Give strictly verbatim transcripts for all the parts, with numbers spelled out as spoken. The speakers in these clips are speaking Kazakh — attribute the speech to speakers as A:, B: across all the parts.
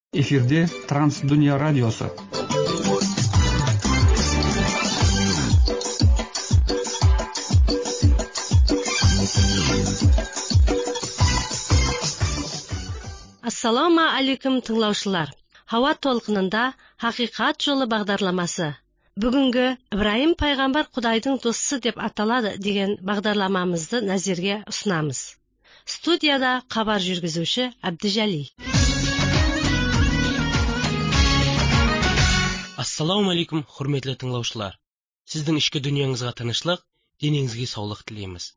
A: Эфирде Трансдүния радиосы.
B: Ассаламу алейкум тыңлаушылар. Хава толқынында Хақиқат жолы бағдарламасы. Бүгінгі Ибраим пайғамбар Құдайдың досы деп аталады деген бағдарламамызды назерге ұсынамыз. Студияда хабар жүргізуші Абдижали.
C: Ассаламу алейкум, құрметті тыңлаушылар. Сіздің ішкі дүниеңізге тыныштық, денеңізге саулық тілейміз.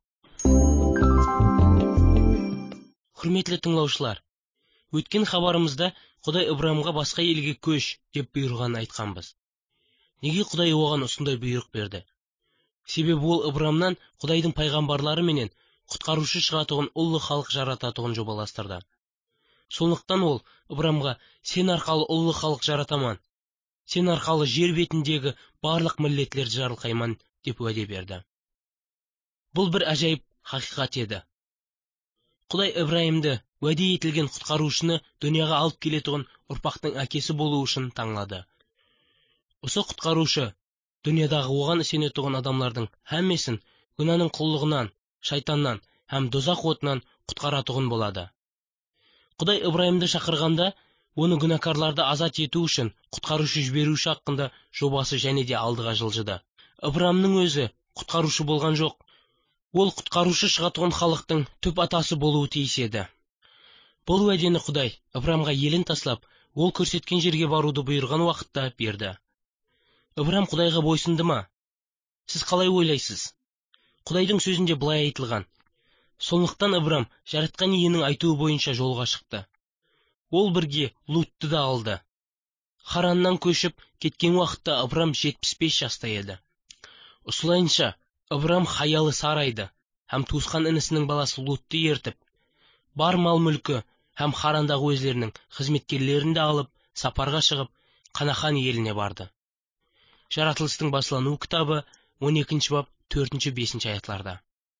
C: Құрметті тыңлаушылар, өткен хабарымызда Құдай Ибраимға басқа елге көш деп бұйырған айтқанбыз. Неге Құдай оған осындай бұйрық берді? Себебі ол Ибраимнан Құдайдың пайғамбарлары менен құтқарушы шығатұғын ұлы халық жарататұғын жобаластырды. Сондықтан ол Ибраимға сен арқалы ұлы халық жаратаман, сен арқалы жер бетіндегі барлық миллетлерді жарылқайман деп уәде берді. Бұл бір ажайып хақиқат еді. Құдай Ибраимді уәде етілген құтқарушыны дүнияға алып келетұғын ұрпақтың әкесі болу үшін таңлады. Осы құтқарушы дүниядағы оған сенетұғын адамлардың һәммесін күнәнің құллығынан, шайтаннан һәм дозақ отынан құтқаратұғын болады. Құдай Ибраимді шақырғанда, оны күнәкарларды азат ету үшін құтқарушы жіберуші хақында жобасы және де алдыға жылжыды. Ибраимнің өзі құтқарушы болған жоқ. Ол құтқарушы шығатұғын халықтың түп атасы болуы тиіс еді. Бұл уәдені Құдай Ибраимға елін таслап, ол көрсеткен жерге баруды бұйырған уақытта берді. Ибраим Құдайға бойсынды ма? Сіз қалай ойлайсыз? Құдайдың сөзінде былай айтылған. Сондықтан Ибраим жаратқан иенің айтуы бойынша жолға шықты. Ол бірге Лутты да алды. Хараннан көшіп кеткен уақытта Ибраим жетпіс бес жаста еді. Осылайынша Ибраим хаялы сарайды һәм туысқан інісінің баласы Лутты ертіп, бар мал мүлкі һәм Харандағы өзлерінің қызметкерлерін де алып, сапарға шығып, Канаан еліне барды. Жаратылыстың басылану кітабы он екінші бап төртінші бесінші аятларда.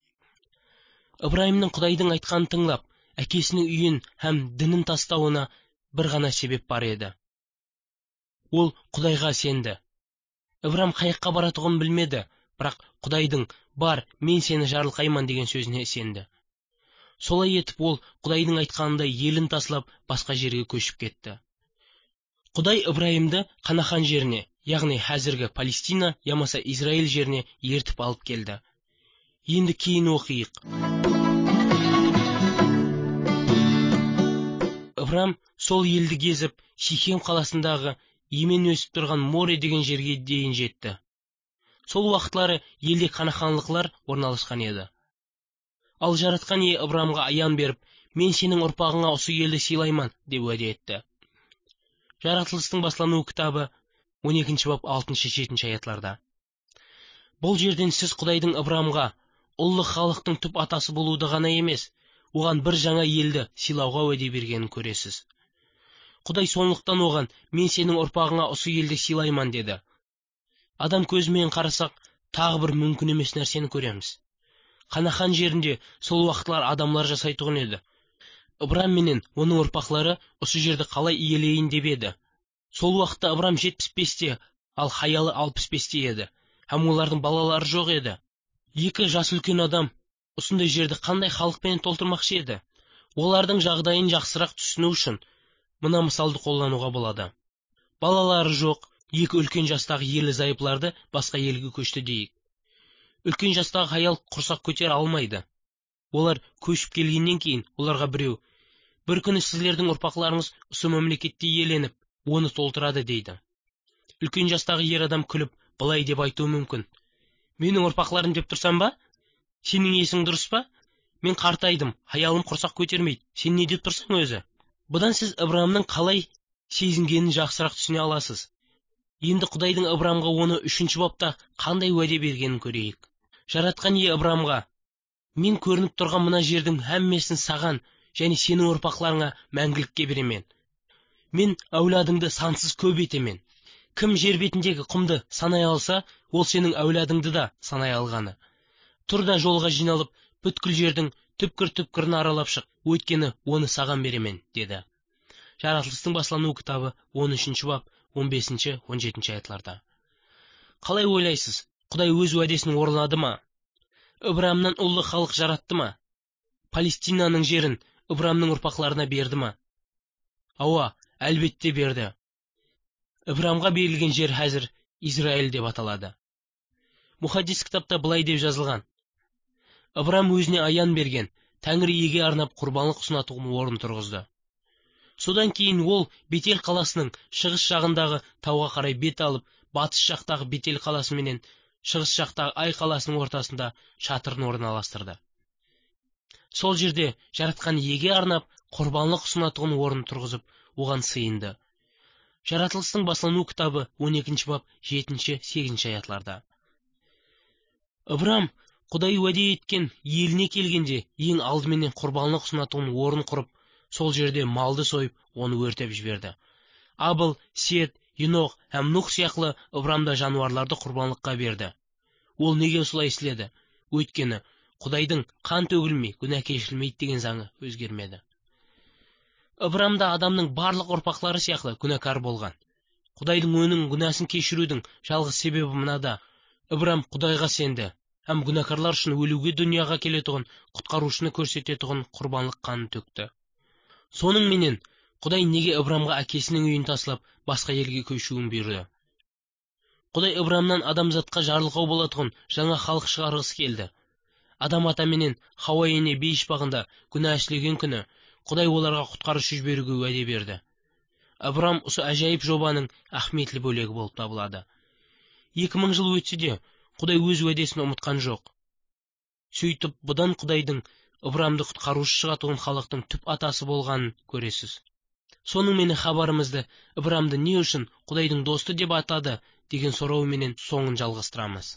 C: Ибраимның Құдайдың айтқанын тыңлап, әкесінің үйін һәм дінін тастауына бір ғана себеп бар еді. Ол Құдайға сенді. Ибраим қайыққа баратұғын білмеді, бірақ Құдайдың бар, мен сені жарылқайман деген сөзіне сенді. Солай етіп ол Құдайдың айтқанындай елін таслап басқа жерге көшіп кетті. Құдай Ибраимді Канаан жеріне, яғни хәзіргі Палестина, ямаса Израиль жеріне ертіп алып келді. Енді кейін оқиық. Ибраим сол елді кезіп, Сихем қаласындағы емен өсіп тұрған Море деген жерге дейін жетті. Сол уақытлары елде канаханлықлар орналасқан еді. Ал жаратқан ие Ибраимға аян беріп, мен сенің ұрпағыңа осы елді сыйлайман деп уәде етті. Жаратылыстың басылану кітабы он екінші бап алтыншы жетінші аятларда. Бұл жерден сіз Құдайдың Ибраимға ұлы халықтың түп атасы болуды ғана емес, оған бір жаңа елді сыйлауға уәде бергенін көресіз. Құдай сондықтан оған мен сенің ұрпағыңа осы елді сыйлайман деді. Адам көзімен қарасақ, тағы бір мүмкін емес нәрсені көреміз. Канаан жерінде сол уақытлар адамлар жасайтұғын еді. Ибраим менен оның ұрпақлары осы жерді қалай иелейін деп еді. Сол уақытта Ибраим жетпіс бесте, ал хаялы алпыс бесте еді, һәм олардың балалары жоқ еді. Екі жас үлкен адам осындай жерді қандай халықпен толтырмақшы еді? Олардың жағдайын жақсырақ түсіну үшін мына мысалды қолдануға болады. Балалары жоқ, екі үлкен жастағы ерлі зайыпларды басқа елге көшті дейік. Үлкен жастағы хаял құрсақ көтер алмайды. Олар көшіп келгеннен кейін оларға біреу, бір күні сіздердің ұрпақларыңыз осы мемлекетте иеленіп, оны толтырады дейді. Үлкен жастағы ер адам күліп, былай деп айтуы мүмкін. Менің ұрпақларым деп тұрсам ба? Сенің есің дұрыс па? Мен қартайдым, хаялым құрсақ көтермейді. Сен не деп тұрсың өзі? Бұдан сіз Ибраимның қалай сезінгенін жақсырақ түсіне аласыз. Енді Құдайдың Ибраимға оны үшінші бапта қандай уәде бергенін көрейік. Жаратқан ие Ибраимға, мен көрініп тұрған мына жердің һәммесін саған және сенің ұрпақларыңа мәңгілікке беремен. Мен әулядыңды сансыз көп етемен. Кім жер бетіндегі құмды санай алса, ол сенің әулядыңды да санай алғаны. Тұр да жолға жиналып, бүткіл жердің түпкір-түпкірін аралап шық, өйткені оны саған беремен, деді. Жаратылыстың басылану кітабы он үшінші бап он бесінші он жетінші аятларда. Қалай ойлайсыз, Құдай өз уәдесін орындады ма? Ибраимнан ұлы халық жаратты ма? Палестинаның жерін Ибраимның ұрпақтарына берді ма? Ауа, әлбетте берді. Ибраимға берілген жер хәзір Израиль деп аталады. Мұхаддис кітапта былай деп жазылған: Ибраим өзіне аян берген Тәңір иеге арнап құрбанлық ұсынатын орын тұрғызды. Содан кейін ол Бетел қаласының шығыс жағындағы тауға қарай бет алып, батыс жақтағы Бетел қаласы менен шығыс жақтағы Ай қаласының ортасында шатырын орналастырды. Сол жерде жаратқан иеге арнап құрбанлық ұсынатын орын тұрғызып, оған сыйынды. Жаратылыстың басылану кітабы он екінші бап жетінші сегізінші аятларда. Ибраим Құдай уәде еткен еліне келгенде ең алдыменен құрбанлық ұсынатын орын құрып, сол жерде малды сойып, оны өртеп жіберді. Абыл, Сет, Енох һәм Нух сияқты Ибраимда жануарларды құрбанлыққа берді. Ол неге осылай істеді? Өйткені Құдайдың қан төгілмей, күнә кешірілмейді деген заңы өзгермеді. Ибраимда адамның барлық ұрпақтары сияқты күнәкар болған. Құдайдың оның күнәсін кешірудің жалғыз себебі мынада: Ибраим Құдайға сенді һәм күнәкарлар үшін өлуге дүнияға келетұғын құтқарушыны көрсететұғын құрбанлық қанын төкті. Соның менен Құдай неге Ибраимға әкесінің үйін таслап, басқа елге көшуін бұйырды? Құдай Ибраимнан адамзатқа жарылқау болатұғын жаңа халық шығарғысы келді. Адам ата менен Хауа ене бейіш бағында күнә ішлеген күні Құдай оларға құтқарушы жіберуге уәде берді. Ибраим осы әжайып жобаның ахметлі бөлегі болып табылады. Екі мың жыл өтсе де, Құдай өз уәдесін ұмытқан жоқ. Сөйтіп, бұдан Құдайдың Ибраимды құтқарушы шығатұғын халықтың түп атасы болғанын көресіз. Соның менен хабарымызды Ибраимды не үшін Құдайдың досты деп атады деген сұрау менен соңын жалғастырамыз.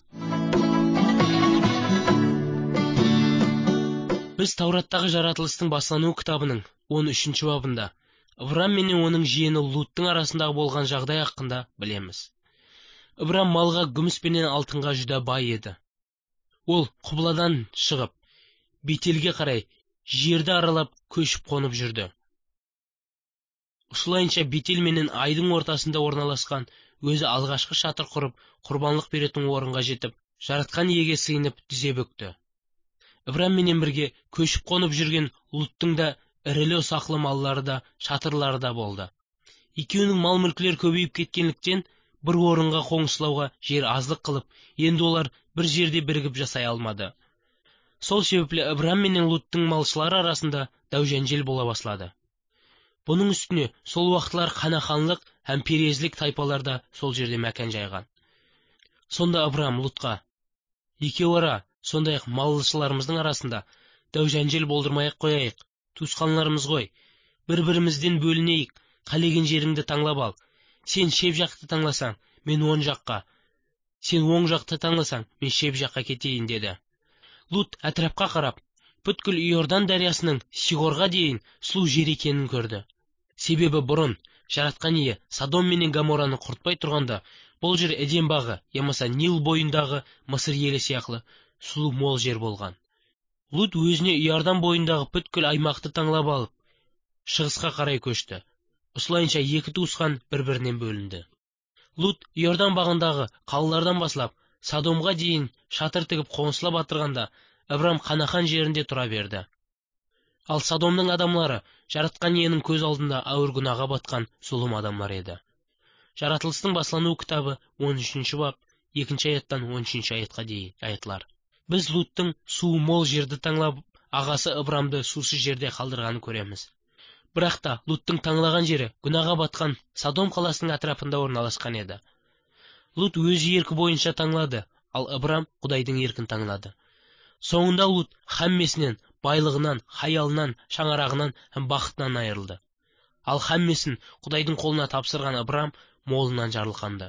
C: Біз Таураттағы жаратылыстың басылану кітабының он үшінші бабында Ибраим менен оның жиені Луттың арасындағы болған жағдай хақында білеміз. Ибраим малға, күміс пенен алтынға жүдә бай еді. Ол Құбладан шығып, Бетелге қарай жерді аралап көшіп қонып жүрді. Осылайынша Бетел менен Айдың ортасында орналасқан өзі алғашқы шатыр құрып, құрбанлық беретін орынға жетіп, жаратқан иеге сыйынып тізе бүкті. Ибраим менен бірге көшіп қонып жүрген Луттың да ірілі ұсақлы маллары да, шатырлары да болды. Екеуінің мал мүлкілер көбейіп кеткенліктен бір орынға қоңыслауға жер аздық қылып, енді олар бір жерде бірігіп жасай алмады. Сол себепле Ибраим менен Луттың малшылары арасында дәужәнжел бола бастады. Бұның үстіне сол уақытлар қанаханлық һәм перезлік тайпаларда сол жерде мәкән жайған. Сонда Ибраим Лутқа: екеуі ара, сондай-ақ малшыларымыздың арасында дәужәнжел болдырмай-ақ қояйық, туысқанларымыз ғой, бір-бірімізден бөлінейік, қалеген жеріңді таңлап ал. Сен шеп жақты таңласаң, мен оң жаққа, сен оң жақты таңласаң, мен шеп жаққа кетейін деді. Лут әтрапқа қарап, бүткіл Иордан дариясының Сигорға дейін сұлу жер екенін көрді. Себебі бұрын жаратқан ие Содом менен Гоморраны құртпай тұрғанда, бұл жер Эден бағы, ямаса Нил бойындағы Мысыр елі сияқты сұлу мол жер болған. Лут өзіне Иордан бойындағы бүткіл аймақты таңлап алып, шығысқа қарай көшті. Осылайынша екі туысқан бір-бірінен бөлінді. Лут Иордан бағындағы қалалардан баслап, Содомға дейін шатыр тігіп қонысылап атырғанда, Ибраим Қанахан жерінде тұра берді. Ал Содомның адамлары жаратқан иенің көз алдында ауыр күнәға батқан зұлым адамдар еді. Жаратылыстың басылану кітабы он үшінші бап екінші аяттан он үшінші аятқа дейін аятлар. Біз Луттың суы мол жерді таңлап, ағасы Ибраимды сусыз жерде қалдырғанын көреміз. Бірақ та Луттың таңлаған жері күнәға батқан Содом қаласының атрапында орналасқан еді. Лут өзі еркі бойынша таңлады, ал Ибраим Құдайдың еркін таңлады. Соңында Лут хаммесінен, байлығынан, хаялынан, шаңарағынан һәм бақытынан айырылды. Ал хаммесін Құдайдың қолына тапсырған Ибраим молынан жарылқанды.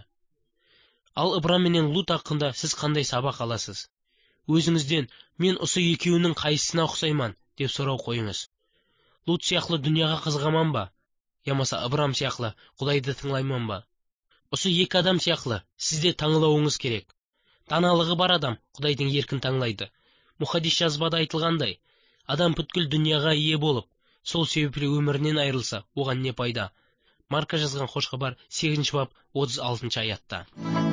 C: Ал Ибраим менен Лут хақында сіз қандай сабақ аласыз? Өзіңізден мен осы екеуінің қайсысына ұқсайман деп сұрау қойыңыз. Лут сияқты дүнияға қызғаман ба? Ямаса Ибраим сияқты Құдайды тыңлайман ба? Осы екі адам сияқты сізде таңлауыңыз керек. Даналығы бар адам Құдайдың еркін таңлайды. Мұхаддис жазбада айтылғандай, адам бүткіл дүнияға ие болып, сол себепле өмірінен айырылса, оған не пайда? Марка жазған хош хабар сегізінші бап отыз алтыншы аятта.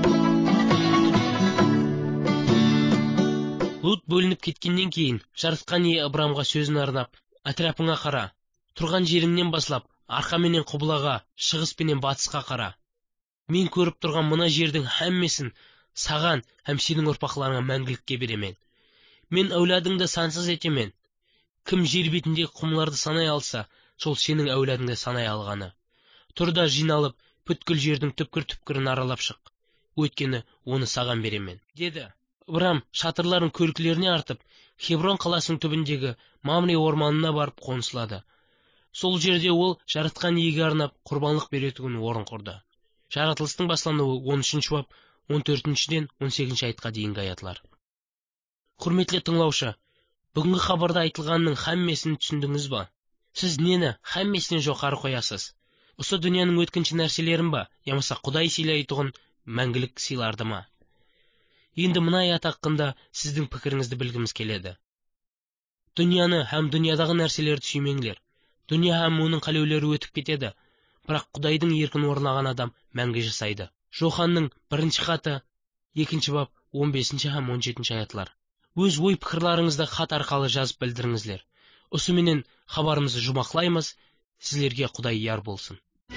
C: Лут бөлініп кеткеннен кейін жаратқан ие Ыбырамға сөзін арнап, «Атрапыңа қара, тұрған жеріңнен баслап, арқа менен құбылаға, шығыс пенен батысқа қара. Мен көріп тұрған мына жердің һәммесін саған һәм сенің ұрпақларыңа мәңгілікке беремен. Мен әуләдіңді сансыз етемен. Кім жер бетіндегі құмларды санай алса, сол сенің әуләдіңді санай алғаны. Тұр да жиналып, бүткіл жердің түпкір-түпкірін аралап шық. Өйткені оны саған беремен», деді. Ыбырам шатырларын көркілеріне артып, Хеврон қаласының түбіндегі Мамре орманына барып қонысылады. Сол жерде ол жаратқан иеге арнап құрбанлық беретін орын құрды. Жаратылыстың баслануы он үшінші бап он төртіншіден он сегізінші аятқа дейінгі аятлар. Құрметлі тыңлаушы, бүгінгі хабарда айтылғанның һәммесін түсіндіңіз ба? Сіз нені һәммесінен жоғары қоясыз? Осы дүнияның өткінші нәрселерін ба, ямаса Құдай сыйлайтұғын мәңгілік сыйларды ма? Енді мына аят хақында сіздің пікіріңізді білгіміз келеді. Дүнияны һәм дүниядағы нәрселерді сүймеңдер. Дүния һәм оның қалеулері өтіп кетеді, бірақ Құдайдың еркін орнаған адам мәңгі жасайды. Жоханның бірінші хаты екінші бап он бесінші һәм он жетінші аятлар. Өз ой пікірлеріңізді хат арқылы жазып білдіріңіздер. Осыменен хабарымызды жұмақлаймыз. Сіздерге Құдай яр болсын.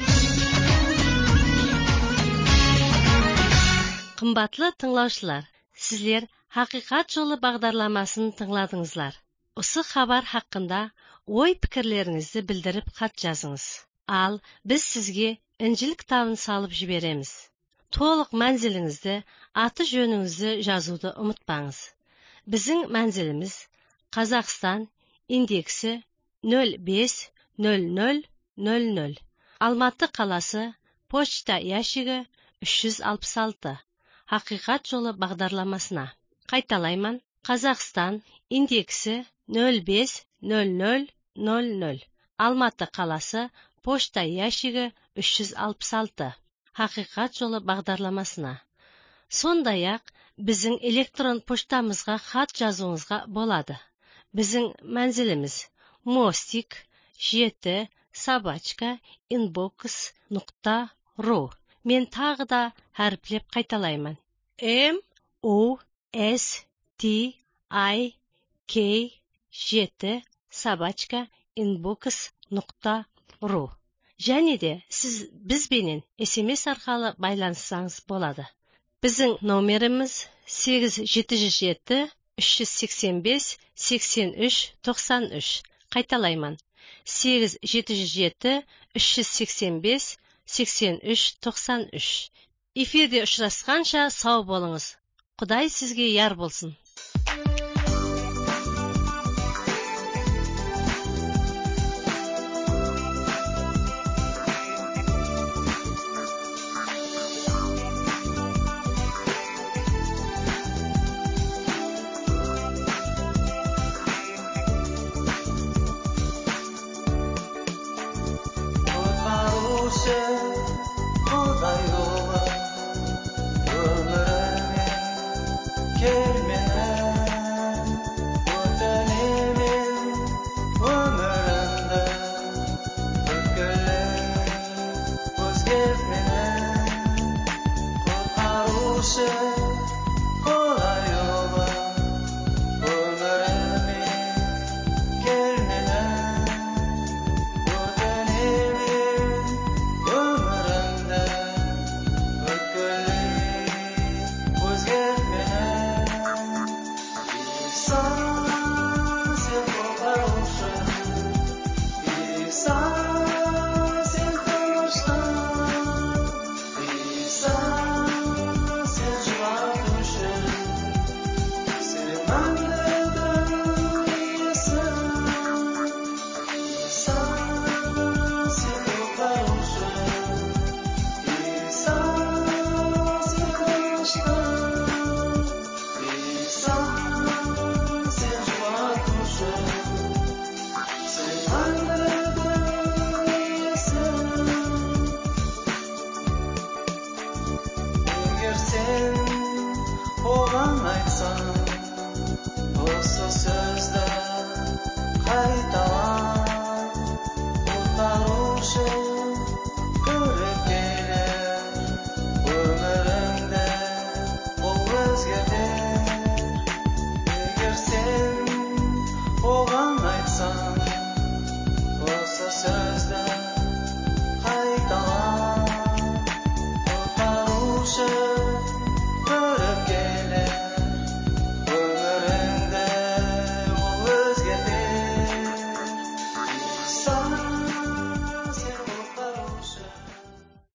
B: Қымбатлы тыңлаушылар, сіздер Хақиқат жолы бағдарламасын тыңладыңызлар. Осы хабар хақында ой пікірлеріңізді білдіріп хат жазыңыз. Ал біз сізге Інжіл кітабын салып жібереміз. Толық мәнзіліңізді, аты жөніңізді жазуды ұмытпаңыз. Біздің мәнзіліміз Қазақстан, индексі нөл бес нөл нөл нөл нөл. Алматы қаласы, почта ящигі үш жүз алпыс алты. Хақиқат жолы бағдарламасына. Қайталайман. Қазақстан, индексі нөл бес нөл нөл нөл нөл. Алматы қаласы, почта ящигі үш жүз алпыс алты. Хақиқат жолы бағдарламасына. Сондай-ақ біздің электрон поштамызға хат жазуыңызға болады. Біздің мәнзіліміз мостик жеті собачка инбокс нұқта ру. Мен тағы да әріплеп қайталаймын. М О С Т I K жеті собачка инбокс нұқта ру. Және де сіз бізбенен эс эм эс арқылы байланыссаңыз болады. Біздің номеріміз сегіз жеті жүз жеті үш жүз сексен бес сексен үш тоқсан үш. Қайталайман. сегіз жеті жүз жеті үш жүз сексен бес сексен үш тоқсан үш. Эфирде ұшырасқанша сау болыңыз. Құдай сізге яр болсын.